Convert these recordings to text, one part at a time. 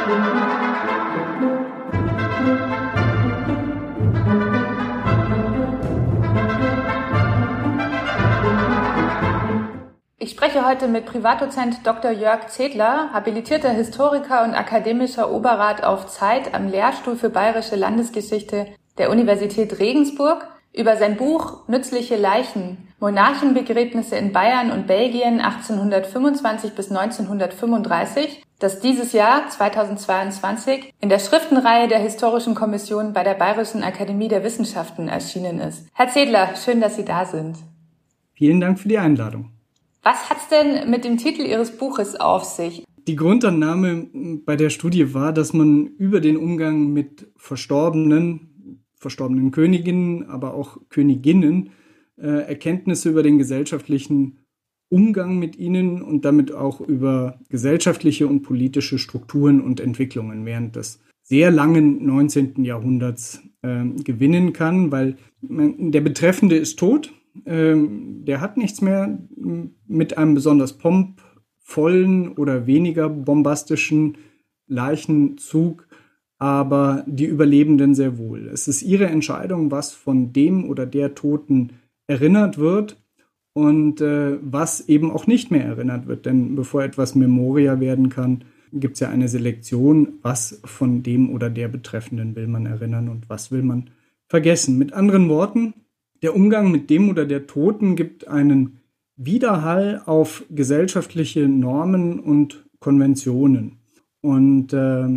Ich spreche heute mit Privatdozent Dr. Jörg Zedler, habilitierter Historiker und akademischer Oberrat auf Zeit am Lehrstuhl für Bayerische Landesgeschichte der Universität Regensburg, über sein Buch Nützliche Leichen, Monarchenbegräbnisse in Bayern und Belgien 1825 bis 1935, das dieses Jahr 2022 in der Schriftenreihe der Historischen Kommission bei der Bayerischen Akademie der Wissenschaften erschienen ist. Herr Zedler, schön, dass Sie da sind. Vielen Dank für die Einladung. Was hat's denn mit dem Titel Ihres Buches auf sich? Die Grundannahme bei der Studie war, dass man über den Umgang mit verstorbenen Königinnen, aber auch Königinnen, Erkenntnisse über den gesellschaftlichen Umgang mit ihnen und damit auch über gesellschaftliche und politische Strukturen und Entwicklungen während des sehr langen 19. Jahrhunderts gewinnen kann, weil der Betreffende ist tot. Der hat nichts mehr mit einem besonders pompvollen oder weniger bombastischen Leichenzug, aber die Überlebenden sehr wohl. Es ist ihre Entscheidung, was von dem oder der Toten erinnert wird und was eben auch nicht mehr erinnert wird. Denn bevor etwas Memoria werden kann, gibt es ja eine Selektion, was von dem oder der Betreffenden will man erinnern und was will man vergessen. Mit anderen Worten, der Umgang mit dem oder der Toten gibt einen Widerhall auf gesellschaftliche Normen und Konventionen. Und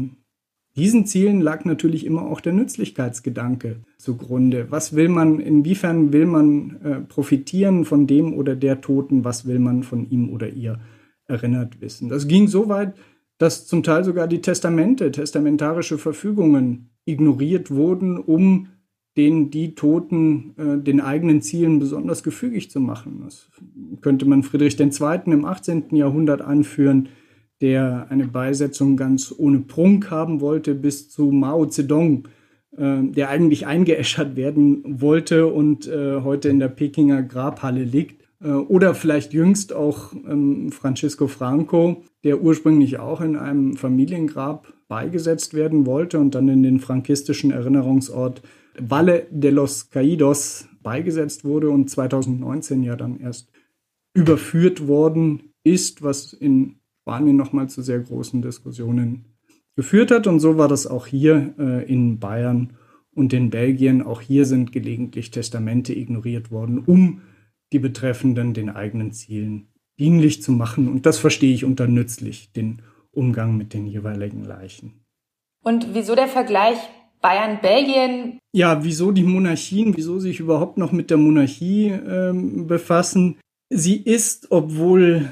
diesen Zielen lag natürlich immer auch der Nützlichkeitsgedanke zugrunde. Was will man, inwiefern will man profitieren von dem oder der Toten, was will man von ihm oder ihr erinnert wissen? Das ging so weit, dass zum Teil sogar die testamentarische Verfügungen ignoriert wurden, um die Toten den eigenen Zielen besonders gefügig zu machen. Das könnte man Friedrich II. Im 18. Jahrhundert anführen, der eine Beisetzung ganz ohne Prunk haben wollte, bis zu Mao Zedong, der eigentlich eingeäschert werden wollte und heute in der Pekinger Grabhalle liegt. Oder vielleicht jüngst auch Francisco Franco, der ursprünglich auch in einem Familiengrab beigesetzt werden wollte und dann in den frankistischen Erinnerungsort Valle de los Caídos beigesetzt wurde und 2019 ja dann erst überführt worden ist, was in Spanien nochmal zu sehr großen Diskussionen geführt hat. Und so war das auch hier in Bayern und in Belgien. Auch hier sind gelegentlich Testamente ignoriert worden, um die Betreffenden den eigenen Zielen dienlich zu machen. Und das verstehe ich unter nützlich, den Umgang mit den jeweiligen Leichen. Und wieso der Vergleich Bayern-Belgien? Ja, wieso die Monarchien, wieso sich überhaupt noch mit der Monarchie befassen? Sie ist, obwohl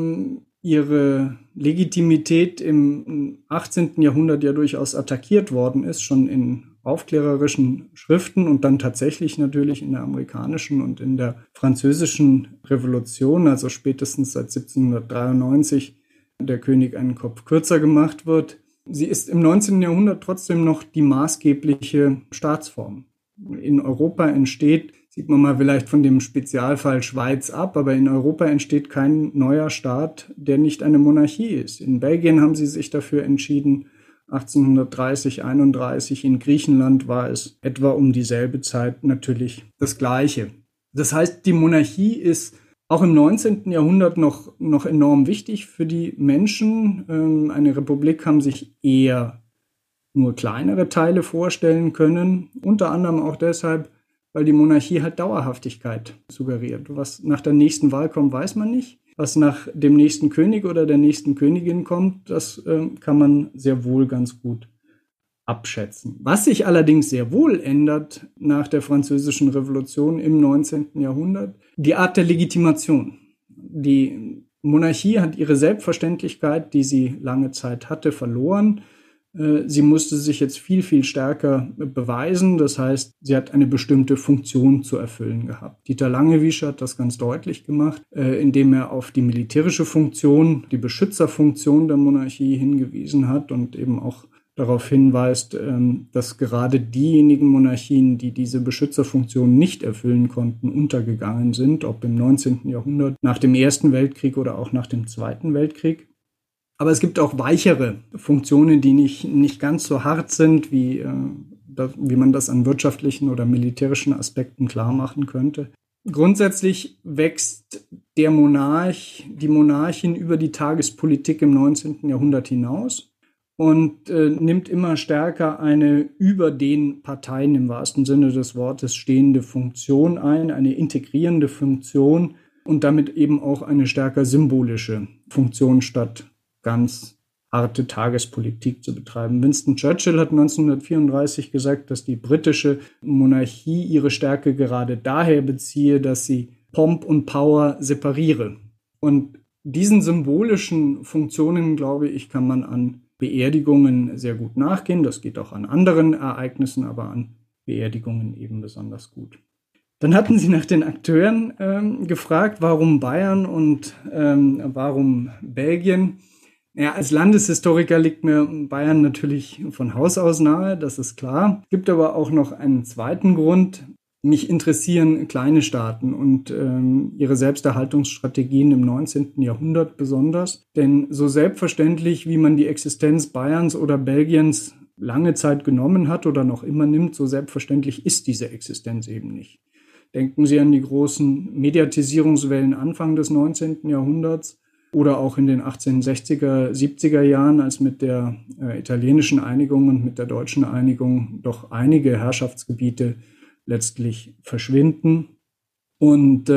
ihre Legitimität im 18. Jahrhundert ja durchaus attackiert worden ist, schon in aufklärerischen Schriften und dann tatsächlich natürlich in der amerikanischen und in der französischen Revolution, also spätestens seit 1793 der König einen Kopf kürzer gemacht wird. Sie ist im 19. Jahrhundert trotzdem noch die maßgebliche Staatsform. In Europa entsteht, sieht man mal vielleicht von dem Spezialfall Schweiz ab, aber in Europa entsteht kein neuer Staat, der nicht eine Monarchie ist. In Belgien haben sie sich dafür entschieden, 1830, 31. In Griechenland war es etwa um dieselbe Zeit natürlich das Gleiche. Das heißt, die Monarchie ist auch im 19. Jahrhundert noch enorm wichtig für die Menschen. Eine Republik haben sich eher nur kleinere Teile vorstellen können. Unter anderem auch deshalb, weil die Monarchie halt Dauerhaftigkeit suggeriert. Was nach der nächsten Wahl kommt, weiß man nicht. Was nach dem nächsten König oder der nächsten Königin kommt, das kann man sehr wohl ganz gut abschätzen. Was sich allerdings sehr wohl ändert nach der Französischen Revolution im 19. Jahrhundert, die Art der Legitimation. Die Monarchie hat ihre Selbstverständlichkeit, die sie lange Zeit hatte, verloren. Sie musste sich jetzt viel, viel stärker beweisen. Das heißt, sie hat eine bestimmte Funktion zu erfüllen gehabt. Dieter Langewiesche hat das ganz deutlich gemacht, indem er auf die militärische Funktion, die Beschützerfunktion der Monarchie hingewiesen hat und eben auch darauf hinweist, dass gerade diejenigen Monarchien, die diese Beschützerfunktion nicht erfüllen konnten, untergegangen sind, ob im 19. Jahrhundert, nach dem Ersten Weltkrieg oder auch nach dem Zweiten Weltkrieg. Aber es gibt auch weichere Funktionen, die nicht ganz so hart sind, wie man das an wirtschaftlichen oder militärischen Aspekten klar machen könnte. Grundsätzlich wächst der Monarch, die Monarchin über die Tagespolitik im 19. Jahrhundert hinaus und nimmt immer stärker eine über den Parteien im wahrsten Sinne des Wortes stehende Funktion ein, eine integrierende Funktion und damit eben auch eine stärker symbolische Funktion statt ganz harte Tagespolitik zu betreiben. Winston Churchill hat 1934 gesagt, dass die britische Monarchie ihre Stärke gerade daher beziehe, dass sie Pomp und Power separiere. Und diesen symbolischen Funktionen, glaube ich, kann man an Beerdigungen sehr gut nachgehen. Das geht auch an anderen Ereignissen, aber an Beerdigungen eben besonders gut. Dann hatten Sie nach den Akteuren gefragt, warum Bayern und warum Belgien. Ja, als Landeshistoriker liegt mir Bayern natürlich von Haus aus nahe, das ist klar. Es gibt aber auch noch einen zweiten Grund. Mich interessieren kleine Staaten und ihre Selbsterhaltungsstrategien im 19. Jahrhundert besonders. Denn so selbstverständlich, wie man die Existenz Bayerns oder Belgiens lange Zeit genommen hat oder noch immer nimmt, so selbstverständlich ist diese Existenz eben nicht. Denken Sie an die großen Mediatisierungswellen Anfang des 19. Jahrhunderts. Oder auch in den 1860er, 70er Jahren, als mit der italienischen Einigung und mit der deutschen Einigung doch einige Herrschaftsgebiete letztlich verschwinden. Und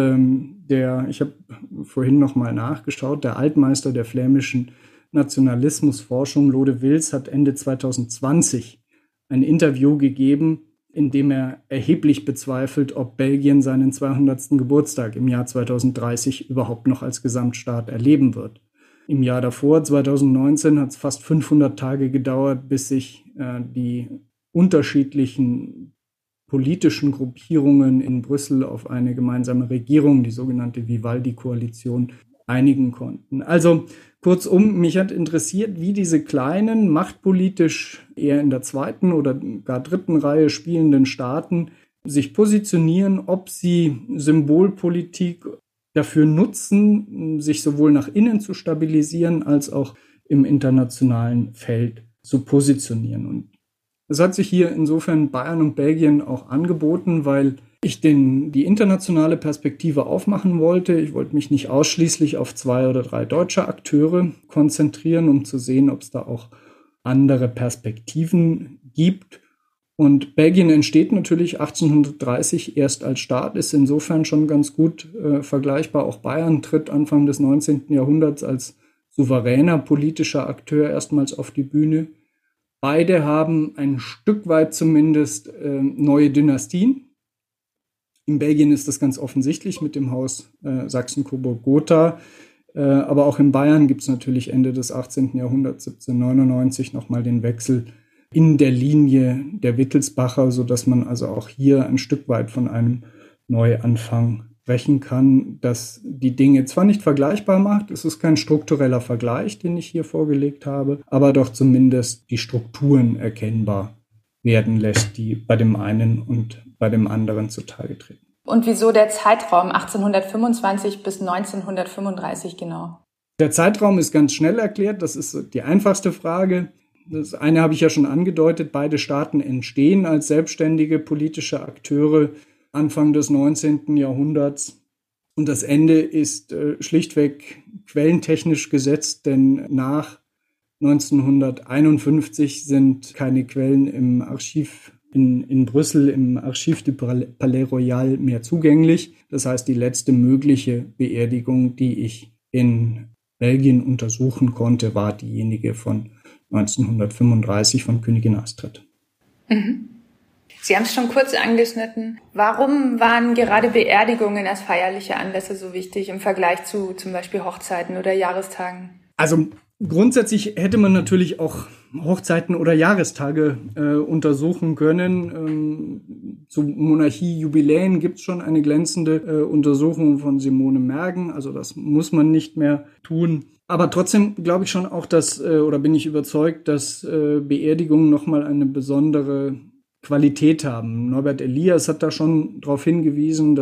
ich habe vorhin nochmal nachgeschaut, der Altmeister der flämischen Nationalismusforschung, Lode Wils, hat Ende 2020 ein Interview gegeben, in dem er erheblich bezweifelt, ob Belgien seinen 200. Geburtstag im Jahr 2030 überhaupt noch als Gesamtstaat erleben wird. Im Jahr davor, 2019, hat es fast 500 Tage gedauert, bis sich die unterschiedlichen politischen Gruppierungen in Brüssel auf eine gemeinsame Regierung, die sogenannte Vivaldi-Koalition, einigen konnten. Also kurzum, mich hat interessiert, wie diese kleinen, machtpolitisch eher in der zweiten oder gar dritten Reihe spielenden Staaten sich positionieren, ob sie Symbolpolitik dafür nutzen, sich sowohl nach innen zu stabilisieren, als auch im internationalen Feld zu positionieren. Und es hat sich hier insofern Bayern und Belgien auch angeboten, weil ich die internationale Perspektive aufmachen wollte. Ich wollte mich nicht ausschließlich auf 2 oder 3 deutsche Akteure konzentrieren, um zu sehen, ob es da auch andere Perspektiven gibt. Und Belgien entsteht natürlich 1830 erst als Staat, ist insofern schon ganz gut vergleichbar. Auch Bayern tritt Anfang des 19. Jahrhunderts als souveräner politischer Akteur erstmals auf die Bühne. Beide haben ein Stück weit zumindest neue Dynastien. In Belgien ist das ganz offensichtlich mit dem Haus Sachsen-Coburg-Gotha. Aber auch in Bayern gibt es natürlich Ende des 18. Jahrhunderts, 1799, nochmal den Wechsel in der Linie der Wittelsbacher, sodass man also auch hier ein Stück weit von einem Neuanfang sprechen kann, das die Dinge zwar nicht vergleichbar macht, es ist kein struktureller Vergleich, den ich hier vorgelegt habe, aber doch zumindest die Strukturen erkennbar werden lässt, die bei dem einen und bei dem anderen zutage treten. Und wieso der Zeitraum 1825 bis 1935 genau? Der Zeitraum ist ganz schnell erklärt, das ist die einfachste Frage. Das eine habe ich ja schon angedeutet, beide Staaten entstehen als selbstständige politische Akteure Anfang des 19. Jahrhunderts. Und das Ende ist schlichtweg quellentechnisch gesetzt, denn nach 1951 sind keine Quellen im Archiv in Brüssel, im Archiv du Palais Royal mehr zugänglich. Das heißt, die letzte mögliche Beerdigung, die ich in Belgien untersuchen konnte, war diejenige von 1935 von Königin Astrid. Mhm. Sie haben es schon kurz angeschnitten. Warum waren gerade Beerdigungen als feierliche Anlässe so wichtig im Vergleich zu zum Beispiel Hochzeiten oder Jahrestagen? Also grundsätzlich hätte man natürlich auch Hochzeiten oder Jahrestage untersuchen können. Zu Monarchie-Jubiläen gibt es schon eine glänzende Untersuchung von Simone Mergen. Also das muss man nicht mehr tun. Aber trotzdem glaube ich schon auch, oder bin ich überzeugt, dass Beerdigungen nochmal eine besondere Qualität haben. Norbert Elias hat da schon darauf hingewiesen, dass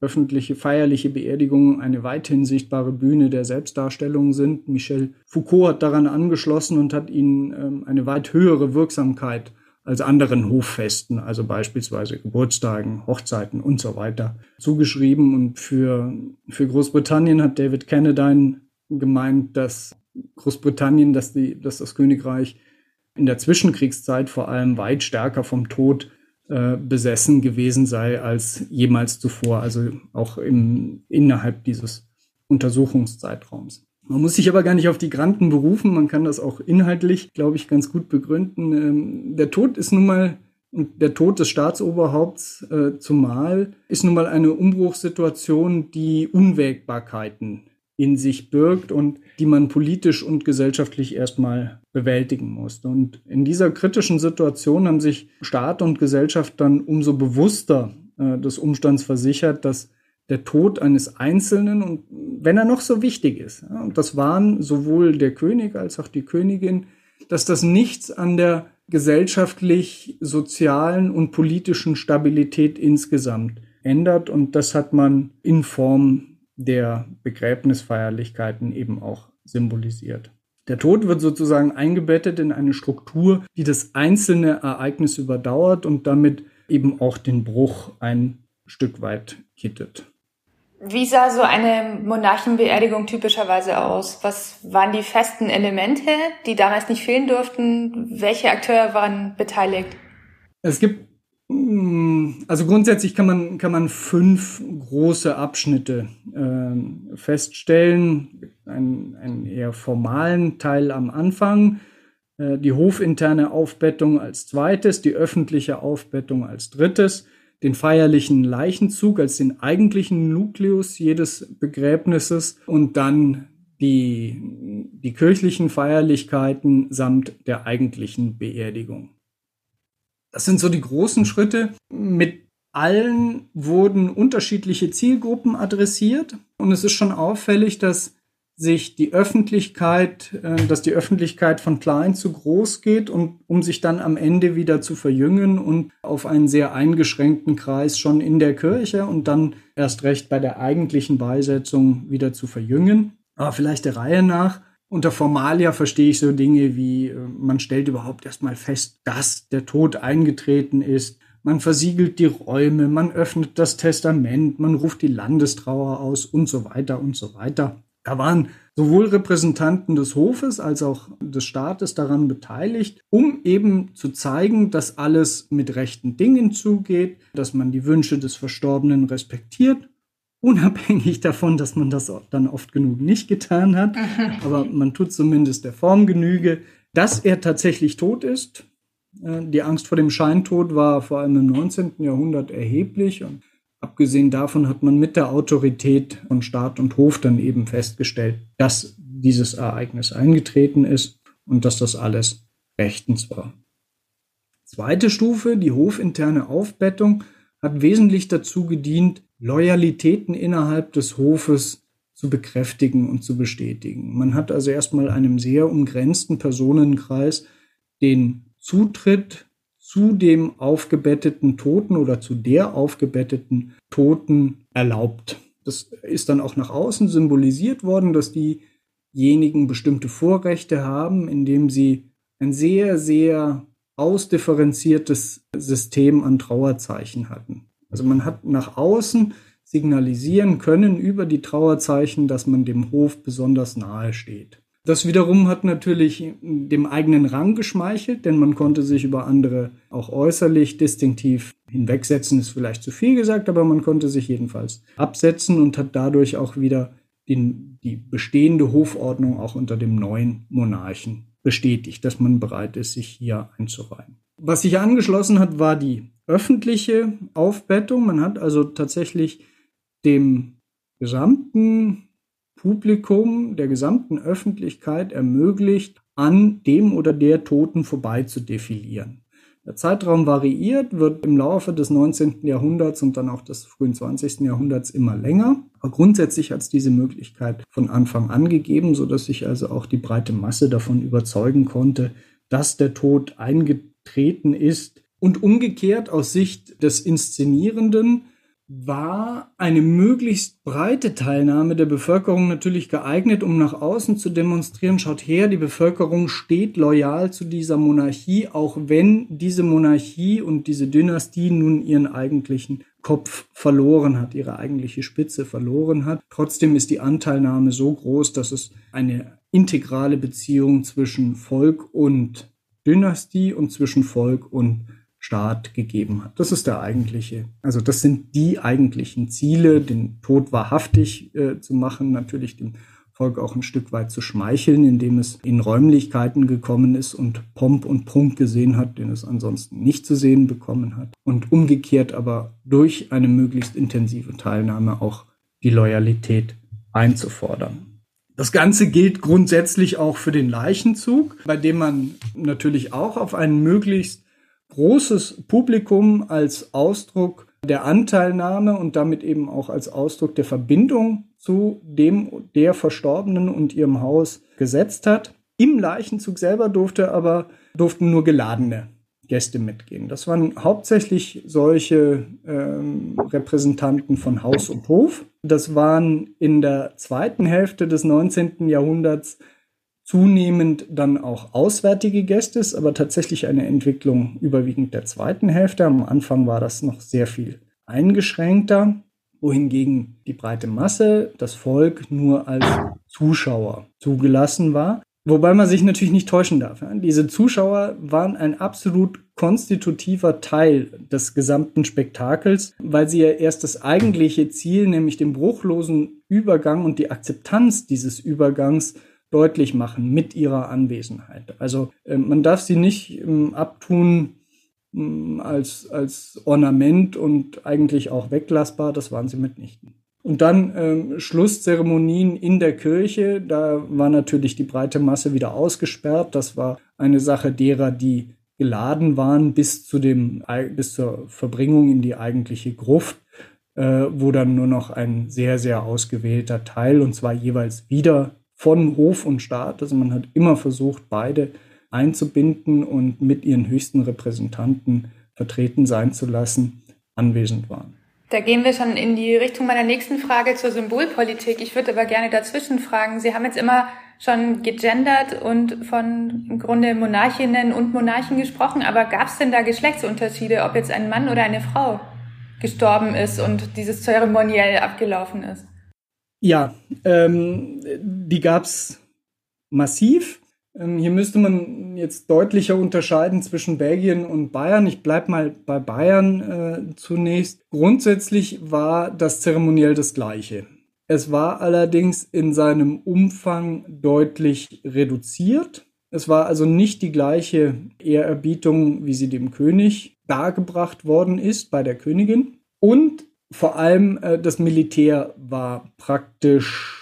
öffentliche, feierliche Beerdigungen eine weithin sichtbare Bühne der Selbstdarstellung sind. Michel Foucault hat daran angeschlossen und hat ihnen eine weit höhere Wirksamkeit als anderen Hoffesten, also beispielsweise Geburtstagen, Hochzeiten und so weiter, zugeschrieben. Und für Großbritannien hat David Cannadine gemeint, dass Großbritannien, dass das Königreich in der Zwischenkriegszeit vor allem weit stärker vom Tod besessen gewesen sei als jemals zuvor, also auch innerhalb dieses Untersuchungszeitraums. Man muss sich aber gar nicht auf die Granden berufen, man kann das auch inhaltlich, glaube ich, ganz gut begründen. Der Tod ist nun mal, und der Tod des Staatsoberhaupts zumal, ist nun mal eine Umbruchssituation, die Unwägbarkeiten in sich birgt und die man politisch und gesellschaftlich erstmal bewältigen musste. Und in dieser kritischen Situation haben sich Staat und Gesellschaft dann umso bewusster des Umstands versichert, dass der Tod eines Einzelnen, und wenn er noch so wichtig ist, und das waren sowohl der König als auch die Königin, dass das nichts an der gesellschaftlich, sozialen und politischen Stabilität insgesamt ändert. Und das hat man in Form der Begräbnisfeierlichkeiten eben auch symbolisiert. Der Tod wird sozusagen eingebettet in eine Struktur, die das einzelne Ereignis überdauert und damit eben auch den Bruch ein Stück weit kittet. Wie sah so eine Monarchenbeerdigung typischerweise aus? Was waren die festen Elemente, die damals nicht fehlen durften? Welche Akteure waren beteiligt? Es gibt, also grundsätzlich kann man 5 große Abschnitte feststellen. Einen eher formalen Teil am Anfang, die hofinterne Aufbettung als zweites, die öffentliche Aufbettung als drittes, den feierlichen Leichenzug als den eigentlichen Nukleus jedes Begräbnisses und dann die kirchlichen Feierlichkeiten samt der eigentlichen Beerdigung. Das sind so die großen Schritte. Mit allen wurden unterschiedliche Zielgruppen adressiert und es ist schon auffällig, dass die Öffentlichkeit von klein zu groß geht und um sich dann am Ende wieder zu verjüngen und auf einen sehr eingeschränkten Kreis schon in der Kirche und dann erst recht bei der eigentlichen Beisetzung wieder zu verjüngen. Aber vielleicht der Reihe nach. Unter Formalia verstehe ich so Dinge wie, man stellt überhaupt erstmal fest, dass der Tod eingetreten ist. Man versiegelt die Räume, man öffnet das Testament, man ruft die Landestrauer aus und so weiter und so weiter. Da waren sowohl Repräsentanten des Hofes als auch des Staates daran beteiligt, um eben zu zeigen, dass alles mit rechten Dingen zugeht, dass man die Wünsche des Verstorbenen respektiert, unabhängig davon, dass man das dann oft genug nicht getan hat. Aber man tut zumindest der Form Genüge, dass er tatsächlich tot ist. Die Angst vor dem Scheintod war vor allem im 19. Jahrhundert erheblich und abgesehen davon hat man mit der Autorität von Staat und Hof dann eben festgestellt, dass dieses Ereignis eingetreten ist und dass das alles rechtens war. Zweite Stufe, die hofinterne Aufbettung, hat wesentlich dazu gedient, Loyalitäten innerhalb des Hofes zu bekräftigen und zu bestätigen. Man hat also erstmal einem sehr umgrenzten Personenkreis den Zutritt zu dem aufgebetteten Toten oder zu der aufgebetteten Toten erlaubt. Das ist dann auch nach außen symbolisiert worden, dass diejenigen bestimmte Vorrechte haben, indem sie ein sehr, sehr ausdifferenziertes System an Trauerzeichen hatten. Also man hat nach außen signalisieren können über die Trauerzeichen, dass man dem Hof besonders nahe steht. Das wiederum hat natürlich dem eigenen Rang geschmeichelt, denn man konnte sich über andere auch äußerlich distinktiv hinwegsetzen, ist vielleicht zu viel gesagt, aber man konnte sich jedenfalls absetzen und hat dadurch auch wieder die bestehende Hofordnung auch unter dem neuen Monarchen bestätigt, dass man bereit ist, sich hier einzureihen. Was sich angeschlossen hat, war die öffentliche Aufbettung. Man hat also tatsächlich dem gesamten Publikum, der gesamten Öffentlichkeit ermöglicht, an dem oder der Toten vorbei zu defilieren. Der Zeitraum variiert, wird im Laufe des 19. Jahrhunderts und dann auch des frühen 20. Jahrhunderts immer länger. Aber grundsätzlich hat es diese Möglichkeit von Anfang an gegeben, sodass sich also auch die breite Masse davon überzeugen konnte, dass der Tod eingetreten ist. Und umgekehrt aus Sicht des Inszenierenden war eine möglichst breite Teilnahme der Bevölkerung natürlich geeignet, um nach außen zu demonstrieren, schaut her, die Bevölkerung steht loyal zu dieser Monarchie, auch wenn diese Monarchie und diese Dynastie nun ihren eigentlichen Kopf verloren hat, ihre eigentliche Spitze verloren hat. Trotzdem ist die Anteilnahme so groß, dass es eine integrale Beziehung zwischen Volk und Dynastie und zwischen Volk und Staat gegeben hat. Das ist das sind die eigentlichen Ziele, den Tod wahrhaftig zu machen, natürlich dem Volk auch ein Stück weit zu schmeicheln, indem es in Räumlichkeiten gekommen ist und Pomp und Prunk gesehen hat, den es ansonsten nicht zu sehen bekommen hat. Und umgekehrt aber durch eine möglichst intensive Teilnahme auch die Loyalität einzufordern. Das Ganze gilt grundsätzlich auch für den Leichenzug, bei dem man natürlich auch auf einen möglichst großes Publikum als Ausdruck der Anteilnahme und damit eben auch als Ausdruck der Verbindung zu der Verstorbenen und ihrem Haus gesetzt hat. Im Leichenzug selber durften nur geladene Gäste mitgehen. Das waren hauptsächlich solche Repräsentanten von Haus und Hof. Das waren in der zweiten Hälfte des 19. Jahrhunderts zunehmend dann auch auswärtige Gäste, ist aber tatsächlich eine Entwicklung überwiegend der zweiten Hälfte. Am Anfang war das noch sehr viel eingeschränkter, wohingegen die breite Masse, das Volk, nur als Zuschauer zugelassen war. Wobei man sich natürlich nicht täuschen darf. Diese Zuschauer waren ein absolut konstitutiver Teil des gesamten Spektakels, weil sie ja erst das eigentliche Ziel, nämlich den bruchlosen Übergang und die Akzeptanz dieses Übergangs deutlich machen mit ihrer Anwesenheit. Also man darf sie nicht abtun als Ornament und eigentlich auch weglassbar, das waren sie mitnichten. Und dann Schlusszeremonien in der Kirche, da war natürlich die breite Masse wieder ausgesperrt. Das war eine Sache derer, die geladen waren bis zur Verbringung in die eigentliche Gruft, wo dann nur noch ein sehr, sehr ausgewählter Teil, und zwar jeweils wieder von Hof und Staat, also man hat immer versucht, beide einzubinden und mit ihren höchsten Repräsentanten vertreten sein zu lassen, anwesend waren. Da gehen wir schon in die Richtung meiner nächsten Frage zur Symbolpolitik. Ich würde aber gerne dazwischen fragen. Sie haben jetzt immer schon gegendert und von im Grunde Monarchinnen und Monarchen gesprochen, aber gab es denn da Geschlechtsunterschiede, ob jetzt ein Mann oder eine Frau gestorben ist und dieses Zeremoniell abgelaufen ist? Ja, die gab es massiv. Hier müsste man jetzt deutlicher unterscheiden zwischen Belgien und Bayern. Ich bleibe mal bei Bayern zunächst. Grundsätzlich war das Zeremoniell das gleiche. Es war allerdings in seinem Umfang deutlich reduziert. Es war also nicht die gleiche Ehrerbietung, wie sie dem König dargebracht worden ist bei der Königin. Und vor allem das Militär war praktisch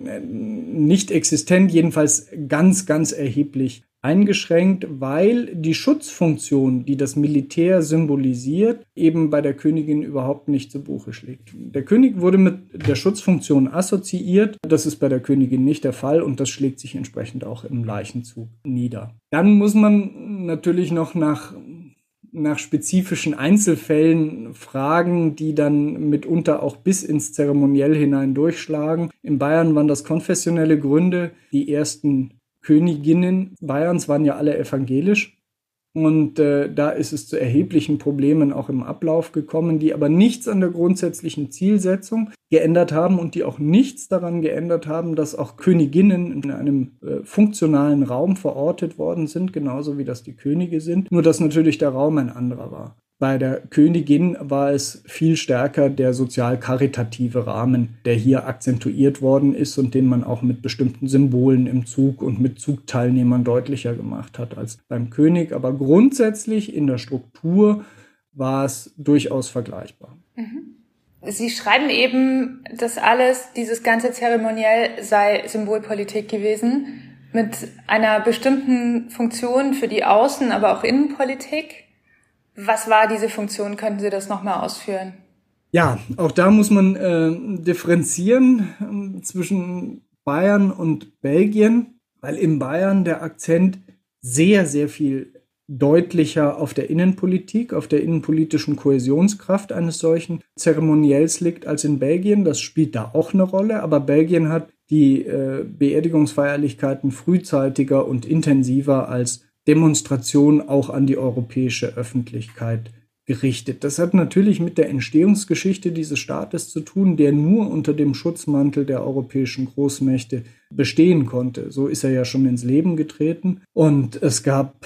nicht existent, jedenfalls ganz, ganz erheblich eingeschränkt, weil die Schutzfunktion, die das Militär symbolisiert, eben bei der Königin überhaupt nicht zu Buche schlägt. Der König wurde mit der Schutzfunktion assoziiert. Das ist bei der Königin nicht der Fall und das schlägt sich entsprechend auch im Leichenzug nieder. Dann muss man natürlich noch nach spezifischen Einzelfällen fragen, die dann mitunter auch bis ins Zeremoniell hinein durchschlagen. In Bayern waren das konfessionelle Gründe. Die ersten Königinnen Bayerns waren ja alle evangelisch. Und da ist es zu erheblichen Problemen auch im Ablauf gekommen, die aber nichts an der grundsätzlichen Zielsetzung geändert haben und die auch nichts daran geändert haben, dass auch Königinnen in einem funktionalen Raum verortet worden sind, genauso wie das die Könige sind, nur dass natürlich der Raum ein anderer war. Bei der Königin war es viel stärker der sozial-karitative Rahmen, der hier akzentuiert worden ist und den man auch mit bestimmten Symbolen im Zug und mit Zugteilnehmern deutlicher gemacht hat als beim König. Aber grundsätzlich in der Struktur war es durchaus vergleichbar. Sie schreiben eben, dass dieses ganze Zeremoniell sei Symbolpolitik gewesen, mit einer bestimmten Funktion für die Außen-, aber auch Innenpolitik. Was war diese Funktion? Könnten Sie das nochmal ausführen? Ja, auch da muss man differenzieren zwischen Bayern und Belgien, weil in Bayern der Akzent sehr, sehr viel deutlicher auf der Innenpolitik, auf der innenpolitischen Kohäsionskraft eines solchen Zeremoniells liegt als in Belgien. Das spielt da auch eine Rolle, aber Belgien hat die Beerdigungsfeierlichkeiten frühzeitiger und intensiver als Demonstration auch an die europäische Öffentlichkeit gerichtet. Das hat natürlich mit der Entstehungsgeschichte dieses Staates zu tun, der nur unter dem Schutzmantel der europäischen Großmächte bestehen konnte. So ist er ja schon ins Leben getreten. Und es gab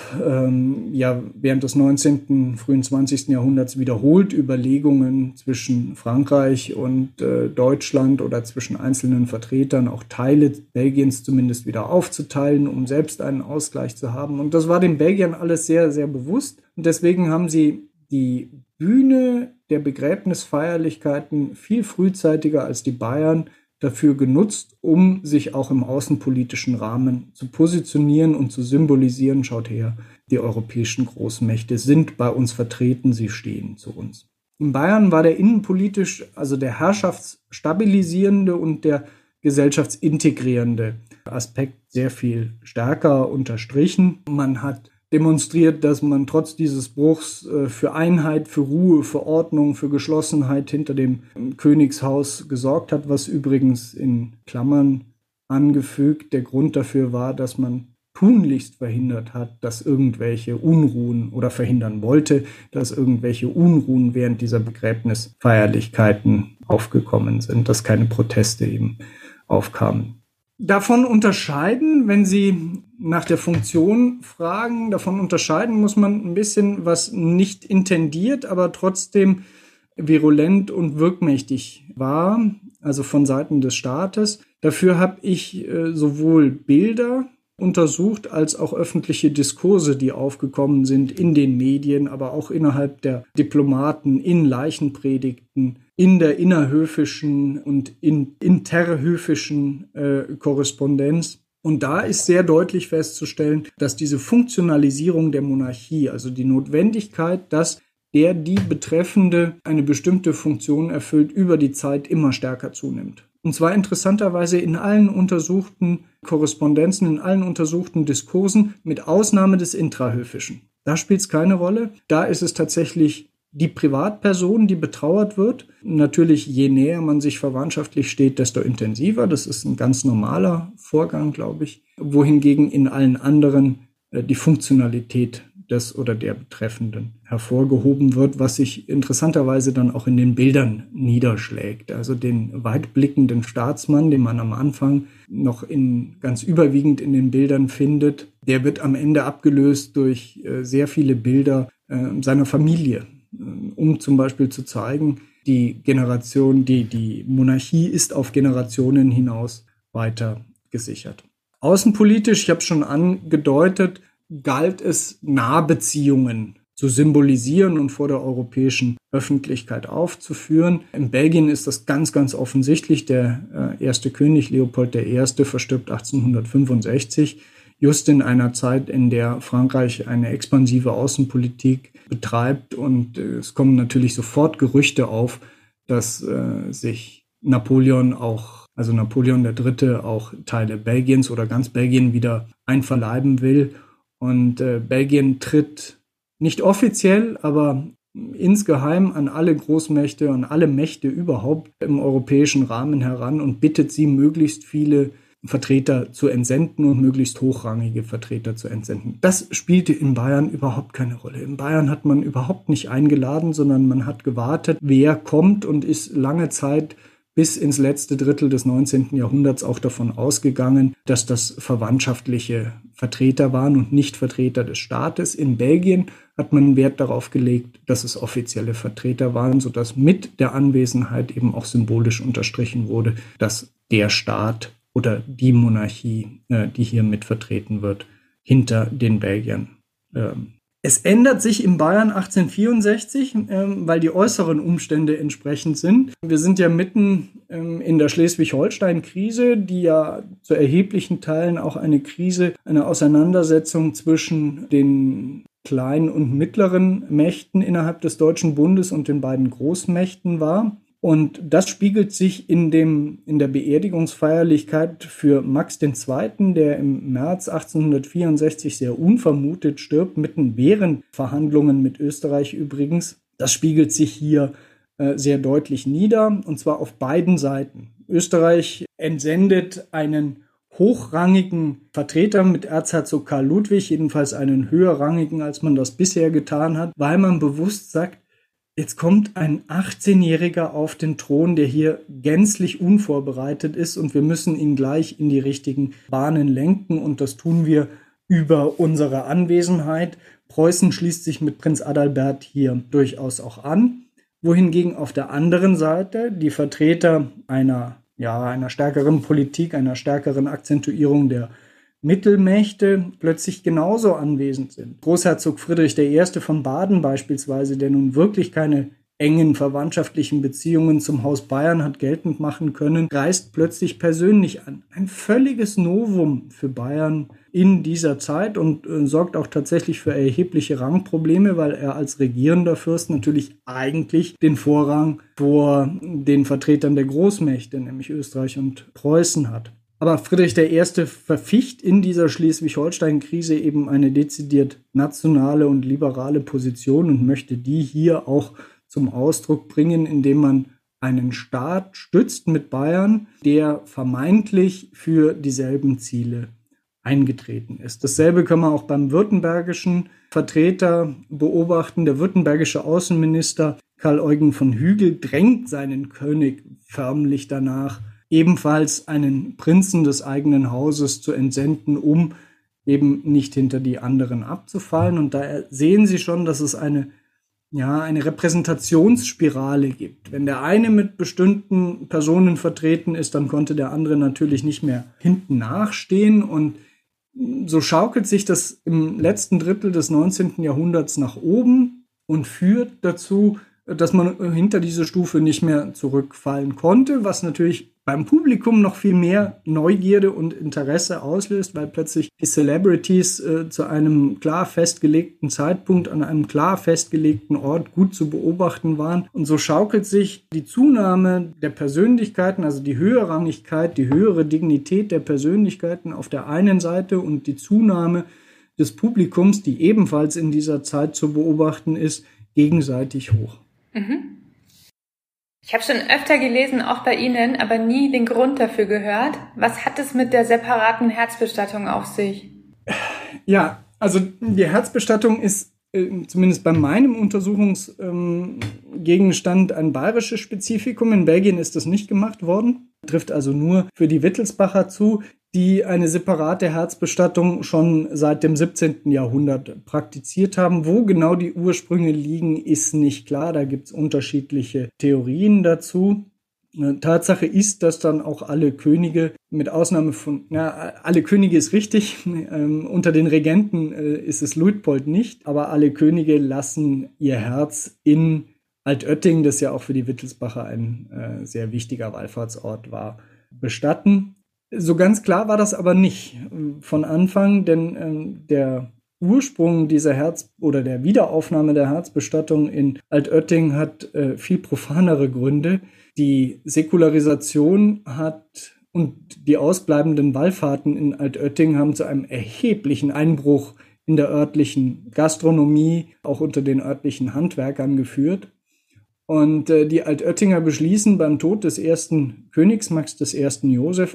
während des 19., frühen 20. Jahrhunderts wiederholt Überlegungen zwischen Frankreich und Deutschland oder zwischen einzelnen Vertretern, auch Teile Belgiens zumindest wieder aufzuteilen, um selbst einen Ausgleich zu haben. Und das war den Belgiern alles sehr, sehr bewusst. Und deswegen haben sie die Bühne der Begräbnisfeierlichkeiten viel frühzeitiger als die Bayern dafür genutzt, um sich auch im außenpolitischen Rahmen zu positionieren und zu symbolisieren. Schaut her, die europäischen Großmächte sind bei uns vertreten, sie stehen zu uns. In Bayern war der innenpolitisch, also der herrschaftsstabilisierende und der gesellschaftsintegrierende Aspekt sehr viel stärker unterstrichen. Man hat demonstriert, dass man trotz dieses Bruchs für Einheit, für Ruhe, für Ordnung, für Geschlossenheit hinter dem Königshaus gesorgt hat, was übrigens in Klammern angefügt der Grund dafür war, dass man tunlichst verhindert hat, dass irgendwelche Unruhen oder verhindern wollte, dass irgendwelche Unruhen während dieser Begräbnisfeierlichkeiten aufgekommen sind, dass keine Proteste eben aufkamen. Davon unterscheiden, wenn Sie nach der Funktion fragen, davon unterscheiden muss man ein bisschen, was nicht intendiert, aber trotzdem virulent und wirkmächtig war, also von Seiten des Staates. Dafür habe ich sowohl Bilder untersucht als auch öffentliche Diskurse, die aufgekommen sind in den Medien, aber auch innerhalb der Diplomaten, in Leichenpredigten, in der innerhöfischen und interhöfischen Korrespondenz. Und da ist sehr deutlich festzustellen, dass diese Funktionalisierung der Monarchie, also die Notwendigkeit, dass die Betreffende eine bestimmte Funktion erfüllt, über die Zeit immer stärker zunimmt. Und zwar interessanterweise in allen untersuchten Korrespondenzen, in allen untersuchten Diskursen, mit Ausnahme des Intrahöfischen. Da spielt es keine Rolle. Da ist es tatsächlich die Privatperson, die betrauert wird. Natürlich, je näher man sich verwandtschaftlich steht, desto intensiver. Das ist ein ganz normaler Vorgang, glaube ich. Wohingegen in allen anderen die Funktionalität des oder der Betreffenden hervorgehoben wird, was sich interessanterweise dann auch in den Bildern niederschlägt. Also den weitblickenden Staatsmann, den man am Anfang noch ganz überwiegend in den Bildern findet, der wird am Ende abgelöst durch sehr viele Bilder seiner Familie, um zum Beispiel zu zeigen, die Monarchie ist auf Generationen hinaus weiter gesichert. Außenpolitisch, ich habe es schon angedeutet, galt es, Nahbeziehungen zu symbolisieren und vor der europäischen Öffentlichkeit aufzuführen. In Belgien ist das ganz, ganz offensichtlich. Der erste König Leopold I. verstirbt 1865, just in einer Zeit, in der Frankreich eine expansive Außenpolitik betreibt. Und es kommen natürlich sofort Gerüchte auf, dass sich Napoleon III. Auch Teile Belgiens oder ganz Belgien wieder einverleiben will. Und Belgien tritt nicht offiziell, aber insgeheim an alle Großmächte, an alle Mächte überhaupt im europäischen Rahmen heran und bittet sie, möglichst viele Vertreter zu entsenden und möglichst hochrangige Vertreter zu entsenden. Das spielte in Bayern überhaupt keine Rolle. In Bayern hat man überhaupt nicht eingeladen, sondern man hat gewartet, wer kommt, und ist lange Zeit bis ins letzte Drittel des 19. Jahrhunderts auch davon ausgegangen, dass das verwandtschaftliche Vertreter waren und nicht Vertreter des Staates. In Belgien hat man Wert darauf gelegt, dass es offizielle Vertreter waren, sodass mit der Anwesenheit eben auch symbolisch unterstrichen wurde, dass der Staat oder die Monarchie, die hier mit vertreten wird, hinter den Belgiern. Es ändert sich in Bayern 1864, weil die äußeren Umstände entsprechend sind. Wir sind ja mitten in der Schleswig-Holstein-Krise, die ja zu erheblichen Teilen auch eine Auseinandersetzung zwischen den kleinen und mittleren Mächten innerhalb des Deutschen Bundes und den beiden Großmächten war. Und das spiegelt sich in der Beerdigungsfeierlichkeit für Max II., der im März 1864 sehr unvermutet stirbt, mitten während Verhandlungen mit Österreich übrigens. Das spiegelt sich hier sehr deutlich nieder, und zwar auf beiden Seiten. Österreich entsendet einen hochrangigen Vertreter mit Erzherzog Karl Ludwig, jedenfalls einen höherrangigen, als man das bisher getan hat, weil man bewusst sagt, jetzt kommt ein 18-Jähriger auf den Thron, der hier gänzlich unvorbereitet ist, und wir müssen ihn gleich in die richtigen Bahnen lenken, und das tun wir über unsere Anwesenheit. Preußen schließt sich mit Prinz Adalbert hier durchaus auch an, wohingegen auf der anderen Seite die Vertreter einer stärkeren Politik, einer stärkeren Akzentuierung der Mittelmächte plötzlich genauso anwesend sind. Großherzog Friedrich I. von Baden beispielsweise, der nun wirklich keine engen verwandtschaftlichen Beziehungen zum Haus Bayern hat geltend machen können, reist plötzlich persönlich an. Ein völliges Novum für Bayern in dieser Zeit und sorgt auch tatsächlich für erhebliche Rangprobleme, weil er als regierender Fürst natürlich eigentlich den Vorrang vor den Vertretern der Großmächte, nämlich Österreich und Preußen, hat. Aber Friedrich I. verficht in dieser Schleswig-Holstein-Krise eben eine dezidiert nationale und liberale Position und möchte die hier auch zum Ausdruck bringen, indem man einen Staat stützt mit Bayern, der vermeintlich für dieselben Ziele eingetreten ist. Dasselbe kann man auch beim württembergischen Vertreter beobachten. Der württembergische Außenminister Karl Eugen von Hügel drängt seinen König förmlich danach, ebenfalls einen Prinzen des eigenen Hauses zu entsenden, um eben nicht hinter die anderen abzufallen. Und da sehen Sie schon, dass es eine Repräsentationsspirale gibt. Wenn der eine mit bestimmten Personen vertreten ist, dann konnte der andere natürlich nicht mehr hinten nachstehen. Und so schaukelt sich das im letzten Drittel des 19. Jahrhunderts nach oben und führt dazu, dass man hinter diese Stufe nicht mehr zurückfallen konnte, was natürlich beim Publikum noch viel mehr Neugierde und Interesse auslöst, weil plötzlich die Celebrities zu einem klar festgelegten Zeitpunkt an einem klar festgelegten Ort gut zu beobachten waren. Und so schaukelt sich die Zunahme der Persönlichkeiten, also die Höherrangigkeit, die höhere Dignität der Persönlichkeiten auf der einen Seite und die Zunahme des Publikums, die ebenfalls in dieser Zeit zu beobachten ist, gegenseitig hoch. Mhm. Ich habe schon öfter gelesen, auch bei Ihnen, aber nie den Grund dafür gehört. Was hat es mit der separaten Herzbestattung auf sich? Ja, also die Herzbestattung ist zumindest bei meinem Untersuchungsgegenstand ein bayerisches Spezifikum. In Belgien ist das nicht gemacht worden. Trifft also nur für die Wittelsbacher zu, die eine separate Herzbestattung schon seit dem 17. Jahrhundert praktiziert haben. Wo genau die Ursprünge liegen, ist nicht klar. Da gibt es unterschiedliche Theorien dazu. Tatsache ist, dass dann auch alle Könige, mit Ausnahme von, alle Könige ist richtig, unter den Regenten ist es Luitpold nicht, aber alle Könige lassen ihr Herz in Altötting, das ja auch für die Wittelsbacher ein sehr wichtiger Wallfahrtsort war, bestatten. So ganz klar war das aber nicht von Anfang, denn der Ursprung dieser der Wiederaufnahme der Herzbestattung in Altötting hat viel profanere Gründe. Die Säkularisation und die ausbleibenden Wallfahrten in Altötting haben zu einem erheblichen Einbruch in der örtlichen Gastronomie, auch unter den örtlichen Handwerkern geführt. Und die Altöttinger beschließen beim Tod des ersten Königs Max I. Joseph